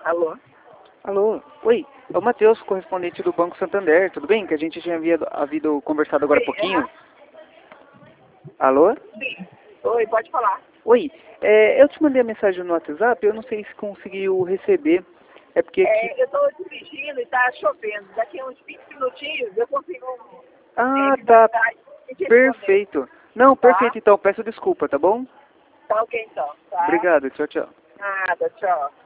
Alô? Alô, oi, é o Matheus, correspondente do Banco Santander, tudo bem? Que a gente tinha havido conversado agora há pouquinho. Alô? Sim. Oi, pode falar. Oi, eu te mandei a mensagem no WhatsApp, eu não sei se conseguiu receber, é porque aqui... Eu estou dirigindo e está chovendo. Daqui a uns 20 minutinhos eu consigo Ah, te tá, mandar e te responder. perfeito. Não, Tá? perfeito então, peço desculpa, tá bom? Tá ok então, tá? Obrigado, tchau, tchau. Nada, tchau.